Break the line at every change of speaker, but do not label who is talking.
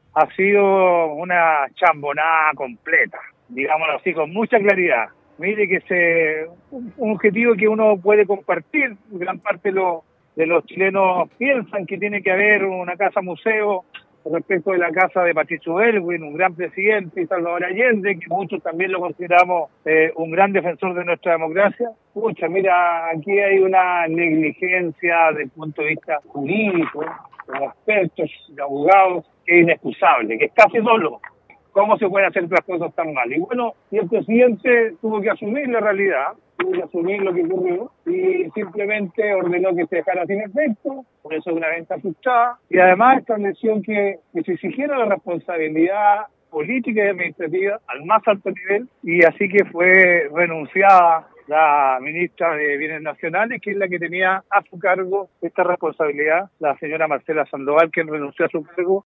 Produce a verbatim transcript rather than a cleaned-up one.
ha sido una chambonada completa, digámoslo así, con mucha claridad. Mire que se un, un objetivo que uno puede compartir, gran parte de los, de los chilenos piensan que tiene que haber una casa museo respecto de la casa de Patricio Aylwin, un gran presidente, y Salvador Allende, que muchos también lo consideramos eh, un gran defensor de nuestra democracia. Pucha, mira, aquí hay una negligencia desde el punto de vista jurídico, de expertos, de abogados, que es inexcusable, que es casi dolo. ¿Cómo se pueden hacer las cosas tan mal? Y bueno, y el presidente tuvo que asumir la realidad, tuvo que asumir lo que ocurrió y simplemente ordenó que se dejara sin efecto, por eso es una venta frustrada, y además estableció que, que se exigiera la responsabilidad política y administrativa al más alto nivel, y así que fue renunciada la ministra de Bienes Nacionales, que es la que tenía a su cargo esta responsabilidad, la señora Marcela Sandoval, quien renunció a su cargo